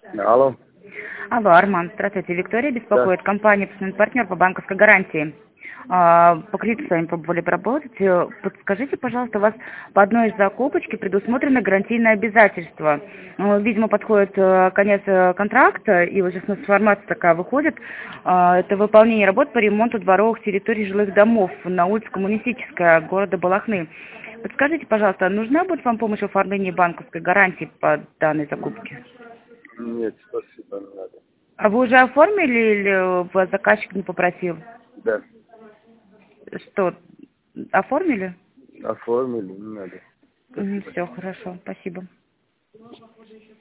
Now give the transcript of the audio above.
Алло. Алло, Арман, здравствуйте. Виктория беспокоит, Да. компания «Постоянный партнер» по банковской гарантии. По кредиту с вами пробовали поработать. Подскажите, пожалуйста, у вас по одной из закупочки предусмотрено гарантийное обязательство. Видимо, подходит конец контракта, и вот сейчас информация такая выходит. Это выполнение работ по ремонту дворовых территорий жилых домов на улице Коммунистическая, города Балахны. Подскажите, пожалуйста, нужна будет вам помощь в оформлении банковской гарантии по данной закупке? Нет, спасибо, не надо. А вы уже оформили или вас заказчик не попросил? Да. Что, оформили? Оформили, не надо. Спасибо. Все, хорошо, спасибо.